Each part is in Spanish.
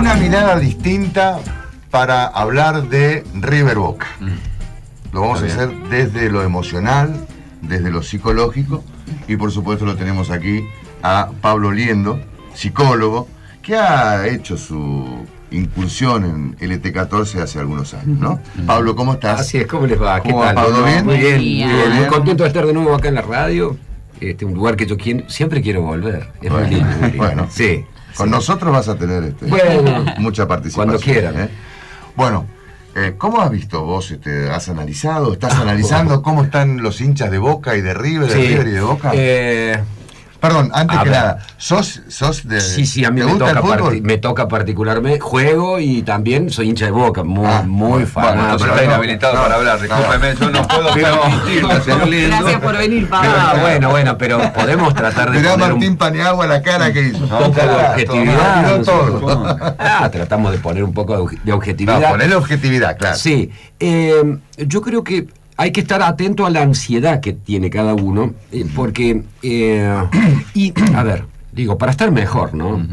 Una mirada distinta para hablar de River Boca. Lo vamos a hacer desde lo emocional, desde lo psicológico, y por supuesto lo tenemos aquí a Pablo Liendo, psicólogo, que ha hecho su incursión en LT14 hace algunos años, ¿no? Pablo, ¿cómo estás? Así es, ¿cómo les va? ¿Qué tal? ¿Todo bien? Muy bien, muy bien. Muy contento de estar de nuevo acá en la radio. Un lugar que yo siempre quiero volver. Es muy lindo, muy lindo. Bueno, sí. Con nosotros vas a tener mucha participación. Cuando quieran. Bueno, ¿cómo has visto vos? ¿Has analizado? ¿Estás analizando cómo están los hinchas de Boca y de River, de River y de Boca? Perdón, antes que nada, ¿sos de... Sí, a mí me toca particularmente, juego y también soy hincha de Boca, muy fan. Bueno, pero está inhabilitado para hablar, discúlpeme, yo no puedo permitirlo, señor Liendo. Gracias por venir, Pablo. Bueno, pero podemos tratar de Mirá poner Martín Paniagua la cara que hizo. un poco de objetividad. Todo. Tratamos de poner un poco de objetividad. No, ponerle objetividad, claro. Sí, yo creo que hay que estar atento a la ansiedad que tiene cada uno, porque, a ver, digo, para estar mejor, ¿no?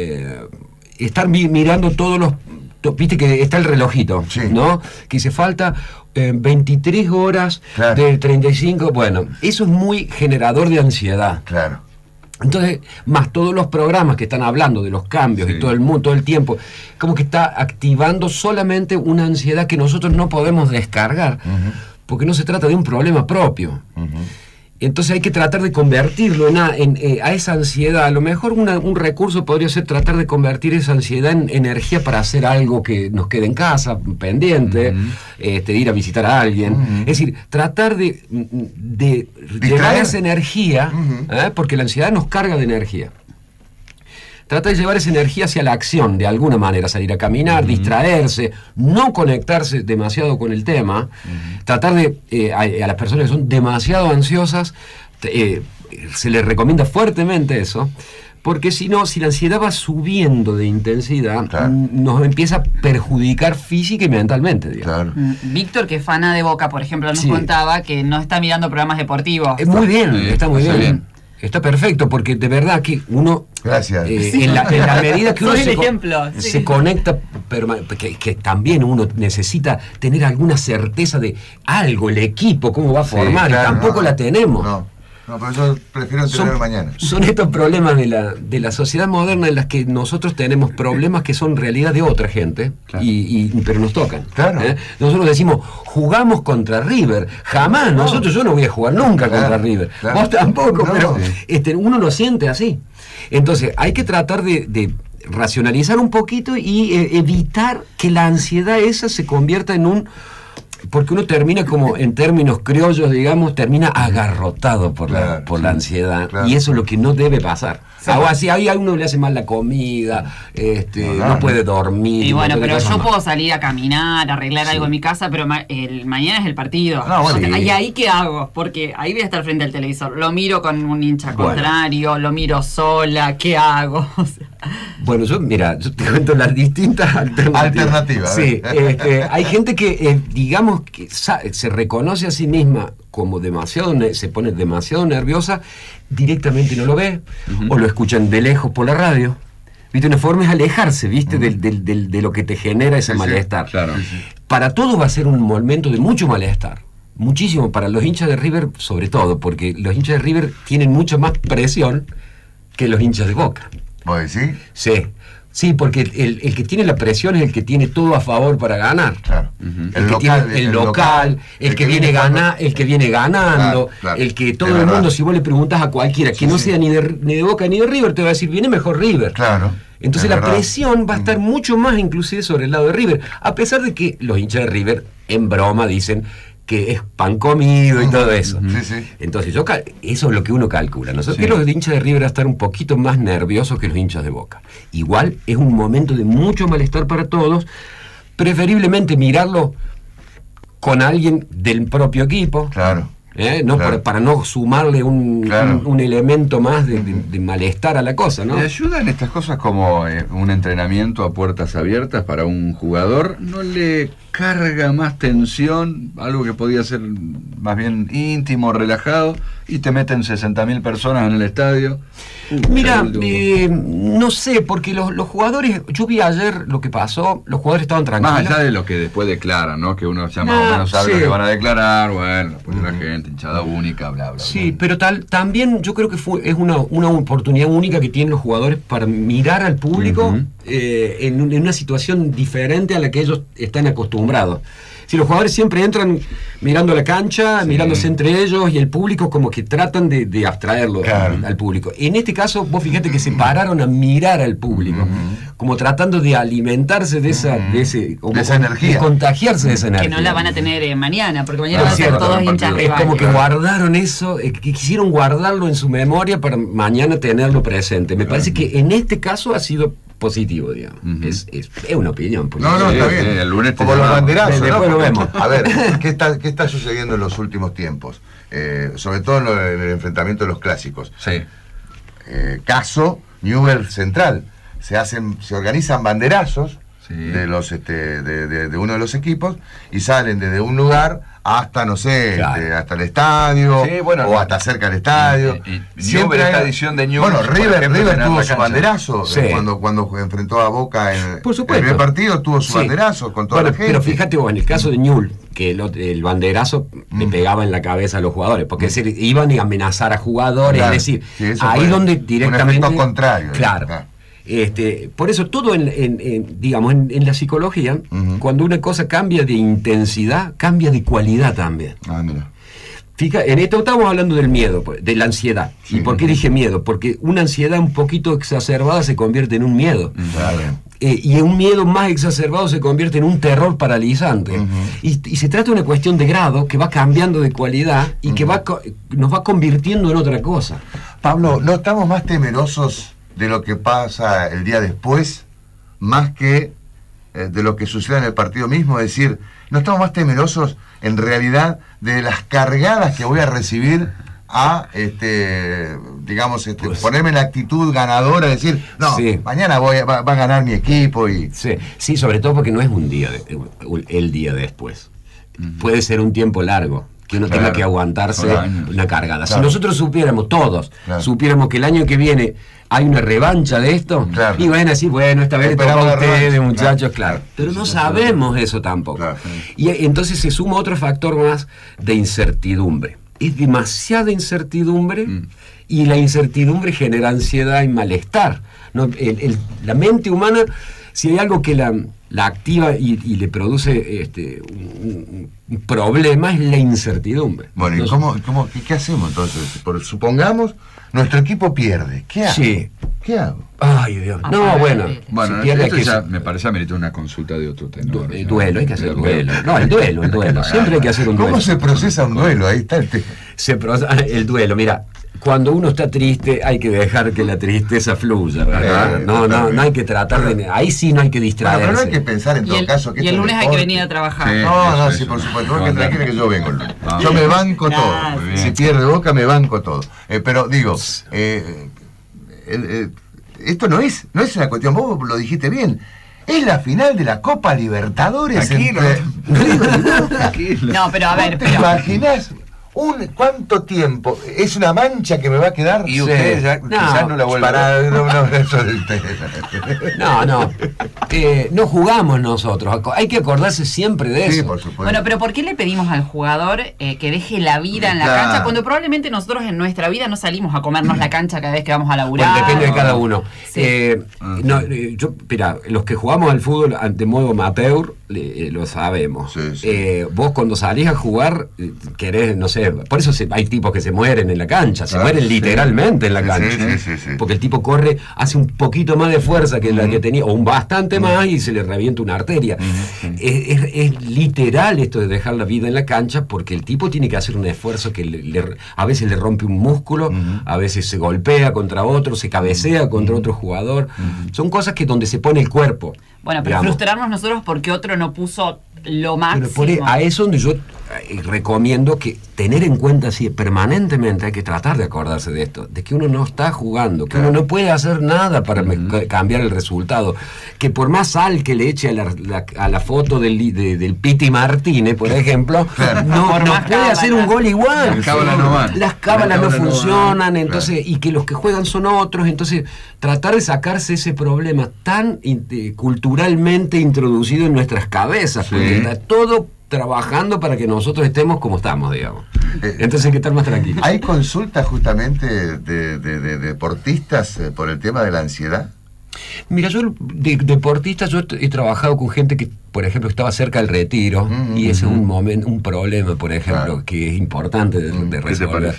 Estar mirando todos los... Viste que está el relojito, sí, ¿no? Que se falta 23 horas de 35, bueno, eso es muy generador de ansiedad. Claro. Entonces, más todos los programas que están hablando de los cambios y todo el mundo, todo el tiempo, como que está activando solamente una ansiedad que nosotros no podemos descargar, porque no se trata de un problema propio. Entonces hay que tratar de convertirlo a esa ansiedad. A lo mejor un recurso podría ser tratar de convertir esa ansiedad en energía para hacer algo que nos quede en casa, pendiente, ir a visitar a alguien. Es decir, tratar de llevar esa energía, porque la ansiedad nos carga de energía. Trata de llevar esa energía hacia la acción, de alguna manera, salir a caminar, distraerse, no conectarse demasiado con el tema, tratar de, a las personas que son demasiado ansiosas, se les recomienda fuertemente eso, porque si no, si la ansiedad va subiendo de intensidad, nos empieza a perjudicar física y mentalmente, digamos. Víctor, que es fana de Boca, por ejemplo, nos contaba que no está mirando programas deportivos. Muy bien, está muy bien. Está perfecto, porque de verdad que uno... Gracias. En la medida que uno se conecta, que también uno necesita tener alguna certeza de algo, el equipo, cómo va a formar, y tampoco la tenemos. No, pero yo prefiero tenerlo mañana. Son estos problemas de la sociedad moderna en las que nosotros tenemos problemas que son realidad de otra gente, pero nos tocan. Nosotros decimos, jugamos contra River. Jamás, yo no voy a jugar nunca contra River. Vos tampoco, pero uno lo siente así. Entonces, hay que tratar de racionalizar un poquito y evitar que la ansiedad esa se convierta en un... Porque uno termina como, en términos criollos, digamos, termina agarrotado por la ansiedad. Y eso es lo que no debe pasar. Así, ahí a uno le hace mal la comida, no puede dormir. Y bueno, pero yo puedo salir a caminar, arreglar algo en mi casa, pero mañana es el partido. ¿Y ahí qué hago? Porque ahí voy a estar frente al televisor. Lo miro con un hincha contrario, lo miro sola, ¿qué hago? Bueno, yo te cuento las distintas alternativas. Sí, hay gente que, digamos, que se reconoce a sí misma como se pone demasiado nerviosa, directamente no lo ve, o lo escuchan de lejos por la radio. ¿Viste? Una forma es alejarse, ¿viste? De lo que te genera ese malestar. Para todos va a ser un momento de mucho malestar. Muchísimo, para los hinchas de River sobre todo, porque los hinchas de River tienen mucha más presión que los hinchas de Boca. ¿Vos decís? Sí, porque el que tiene la presión es el que tiene todo a favor para ganar. El local, el que viene ganando, el que todo el mundo, si vos le preguntas a cualquiera que no sea ni de Boca ni de River, te va a decir, viene mejor River. Entonces la presión va a estar mucho más inclusive sobre el lado de River, a pesar de que los hinchas de River, en broma, dicen que es pan comido y todo eso. Entonces, eso es lo que uno calcula. Nosotros los hinchas de River van a estar un poquito más nerviosos que los hinchas de Boca. Igual es un momento de mucho malestar para todos, preferiblemente mirarlo con alguien del propio equipo. Para no sumarle un elemento más de malestar a la cosa, ¿no? ¿Le ayudan estas cosas como un entrenamiento a puertas abiertas para un jugador? ¿No le carga más tensión, algo que podía ser más bien íntimo, relajado, y te meten 60.000 personas en el estadio. Mira, no sé, porque los jugadores, yo vi ayer lo que pasó, los jugadores estaban tranquilos. Más allá de lo que después declaran, ¿no? Que uno ya más o menos sabe lo que van a declarar, bueno, pues la gente, hinchada única, bla, bla. Sí, pero también yo creo que es una oportunidad única que tienen los jugadores para mirar al público en una situación diferente a la que ellos están acostumbrados. Si los jugadores siempre entran mirando la cancha, mirándose entre ellos, y el público como que tratan de abstraerlo al público. En este caso, vos fíjate que se pararon a mirar al público, como tratando de alimentarse de esa energía, de contagiarse de esa energía. Que no la van a tener mañana, porque mañana van a ser todos hinchas rivales. Es como que guardaron eso, que quisieron guardarlo en su memoria para mañana tenerlo presente. Me parece que en este caso ha sido positivo, digamos. Es una opinión. No, está bien. El lunes como los banderazos, después lo vemos. A ver, ¿qué está sucediendo en los últimos tiempos? Sobre todo en el enfrentamiento de los clásicos. Sí. Caso Newell's Central. Se organizan banderazos de los de uno de los equipos y salen desde un lugar hasta, no sé, hasta el estadio, o hasta cerca del estadio. Siempre esta edición de Newell's. Bueno, River tuvo su banderazo cuando enfrentó a Boca en el primer partido, tuvo su banderazo con toda la gente. Pero fíjate vos, en el caso de Newell's, que el banderazo le pegaba en la cabeza a los jugadores, porque es decir, iban a amenazar a jugadores, es decir, ahí donde directamente. Un efecto contrario. Claro. Por eso todo digamos, en la psicología, cuando una cosa cambia de intensidad, cambia de cualidad también. Mira. Fija, en esto estamos hablando del miedo, de la ansiedad. ¿Y por qué dije miedo? Porque una ansiedad un poquito exacerbada se convierte en un miedo. Y un miedo más exacerbado se convierte en un terror paralizante. Y se trata de una cuestión de grado que va cambiando de cualidad y que nos va convirtiendo en otra cosa. Pablo, ¿no estamos más temerosos de lo que pasa el día después, más que de lo que sucede en el partido mismo? Es decir, no estamos más temerosos en realidad de las cargadas que voy a recibir a ponerme en la actitud ganadora, decir, mañana va a ganar mi equipo. Sí, sobre todo porque no es un día el día después. Puede ser un tiempo largo que uno tenga que aguantarse una cargada. Si nosotros supiéramos, supiéramos que el año que viene hay una revancha de esto, y van a decir, esta vez le toca a ustedes, muchachos, pero no sabemos eso tampoco. Y entonces se suma otro factor más de incertidumbre. Es demasiada incertidumbre, y la incertidumbre genera ansiedad y malestar. La mente humana, si hay algo que la activa y le produce un problema, es la incertidumbre. Bueno, ¿y qué hacemos entonces? Supongamos, nuestro equipo pierde. ¿Qué hago? ¿Qué hago? Ay, Dios. Bueno, esto ya me parece ameritar una consulta de otro tenor. El duelo, hay que hacer el duelo. No, el duelo. Siempre hay que hacer un duelo. ¿Cómo se procesa un duelo? Ahí está el tema. El duelo, mira. Cuando uno está triste, hay que dejar que la tristeza fluya, ¿verdad? No hay que tratar de... Ahí sí no hay que distraerse. Pero no hay que pensar en todo caso que... Y el lunes hay que venir a trabajar. Sí, por supuesto. Que tranquila que yo vengo el lunes. Yo me banco todo. Si pierde Boca, me banco todo. Pero digo, esto no es una cuestión, vos lo dijiste bien. Es la final de la Copa Libertadores. No, pero a ver... ¿Te imaginas? ¿Cuánto tiempo? ¿Es una mancha que me va a quedar? Y ustedes quizás no la vuelven a ver. No jugamos nosotros. Hay que acordarse siempre de eso. Por supuesto. Bueno, pero ¿por qué le pedimos al jugador que deje la vida en la cancha cuando probablemente nosotros en nuestra vida no salimos a comernos la cancha cada vez que vamos a laburar? Bueno, depende de cada uno. Los que jugamos al fútbol de modo amateur lo sabemos. Vos cuando salís a jugar querés, no sé, por eso hay tipos que se mueren en la cancha, se mueren literalmente en la cancha, porque el tipo corre, hace un poquito más de fuerza que la que tenía, o un bastante más, y se le revienta una arteria. Es literal esto de dejar la vida en la cancha, porque el tipo tiene que hacer un esfuerzo que a veces le rompe un músculo, a veces se golpea contra otro, se cabecea contra otro jugador. Son cosas que donde se pone el cuerpo. Bueno, pero frustrarnos nosotros porque otro no puso lo máximo. Pero a eso donde yo recomiendo que tener en cuenta así permanentemente, hay que tratar de acordarse de esto, de que uno no está jugando, que uno no puede hacer nada para cambiar el resultado, que por más sal que le eche a la foto del Piti Martínez, por ejemplo, no puede hacer un gol igual. Las cábalas no funcionan, entonces, y que los que juegan son otros, entonces tratar de sacarse ese problema tan culturalmente introducido en nuestras cabezas, porque está todo trabajando para que nosotros estemos como estamos, digamos. Entonces hay que estar más tranquilos. ¿Hay consultas justamente de deportistas por el tema de la ansiedad? Mira, yo de deportistas yo he trabajado con gente que, por ejemplo, estaba cerca del retiro, y ese es un problema, por ejemplo, que es importante de resolver.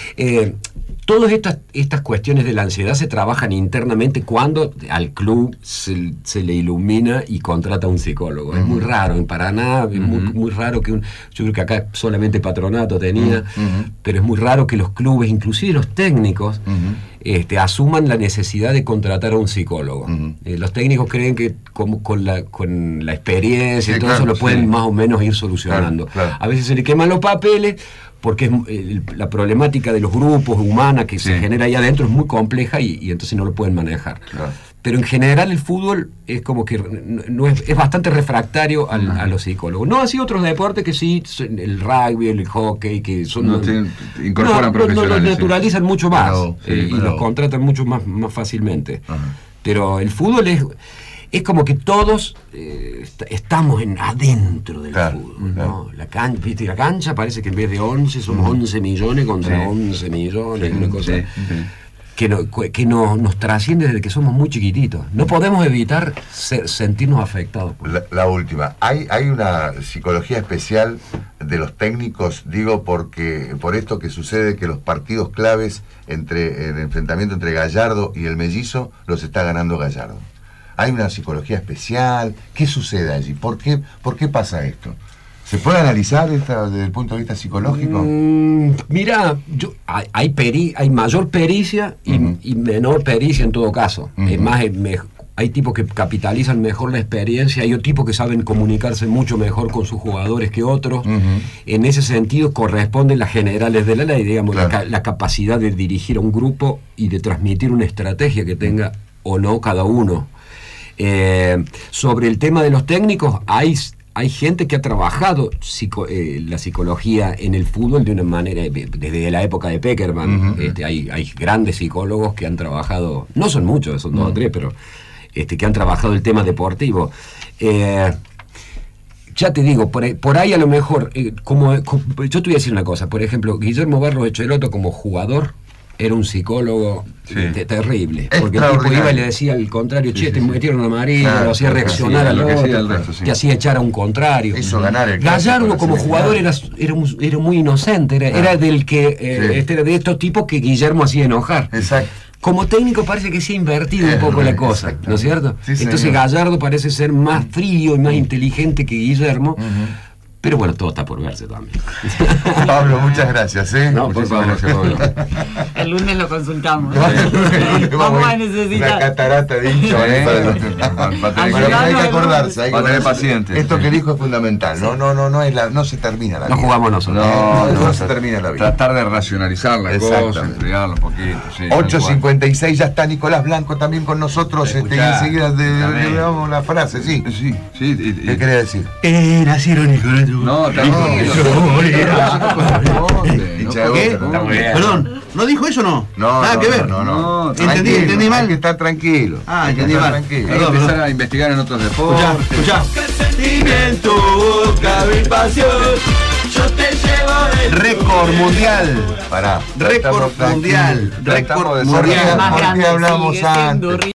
Todas estas cuestiones de la ansiedad se trabajan internamente cuando al club se le ilumina y contrata a un psicólogo. Es muy raro, en Paraná es muy raro que yo creo que acá solamente Patronato tenía, pero es muy raro que los clubes, inclusive los técnicos, asuman la necesidad de contratar a un psicólogo. Los técnicos creen que con la experiencia y todo eso lo pueden más o menos ir solucionando. A veces se le queman los papeles, porque la problemática de los grupos humana que se genera ahí adentro es muy compleja y entonces no lo pueden manejar. Pero en general el fútbol es como que es bastante refractario a los psicólogos. No así otros deportes que sí, el rugby, el hockey, que son incorporan profesionales. Los naturalizan mucho más, y los contratan mucho más fácilmente. Pero el fútbol es como que todos estamos adentro del fútbol, ¿no? La cancha parece que en vez de 11 somos 11 millones contra 11 millones, una cosa que nos trasciende desde que somos muy chiquititos. No podemos evitar sentirnos afectados. La última, ¿hay una psicología especial de los técnicos? Digo, porque por esto que sucede, que los partidos claves el enfrentamiento entre Gallardo y el Mellizo los está ganando Gallardo. ¿Hay una psicología especial? ¿Qué sucede allí? ¿Por qué pasa esto? ¿Se puede analizar desde el punto de vista psicológico? Mira, hay mayor pericia y menor pericia en todo caso. Es más, hay tipos que capitalizan mejor la experiencia, hay otros tipos que saben comunicarse mucho mejor con sus jugadores que otros. En ese sentido corresponden las generales de la ley, digamos, la capacidad de dirigir a un grupo y de transmitir una estrategia que tenga o no cada uno. Sobre el tema de los técnicos, hay gente que ha trabajado la psicología en el fútbol de una manera, desde la época de Peckerman. Hay grandes psicólogos que han trabajado, no son muchos, son 2 o 3, pero que han trabajado el tema deportivo. Ya te digo, por ahí a lo mejor, yo te voy a decir una cosa, por ejemplo, Guillermo Barros Echelotto como jugador era un psicólogo terrible, porque el tipo iba y le decía al contrario, te metieron amarilla, lo hacía reaccionar al otro, te hacía echar a un contrario. Gallardo como jugador era muy inocente, era del que era de estos tipos que Guillermo hacía enojar. Como técnico parece que se ha invertido un poco la cosa, ¿no es cierto? Entonces Gallardo parece ser más frío y más inteligente que Guillermo. Pero bueno, todo está por verse también. Pablo, muchas gracias. No, por favor. El lunes lo consultamos. Vamos a necesitar una catarata de hinchas. Hay que acordarse. Para tener pacientes. Esto que dijo es fundamental. No se termina la vida. No jugamos nosotros. No se termina la vida. Tratar de racionalizar las cosas, entregarlo un poquito. 8:56, ya está Nicolás Blanco también con nosotros. Y enseguida le damos la frase, ¿Qué quería decir? Nacieron Nicolás. No, tranquilo. Perdón, ¿no dijo eso o no? Nada que ver. No. Entendí mal. Hay que estar tranquilo. Entendí mal. Hay que empezar a investigar en otros deportes. Escuchá. Sentimiento, cabe pasión. Yo te llevo Récord mundial. Pará. Récord mundial. Récord mundial. Más grande, hablamos sigue siendo antes.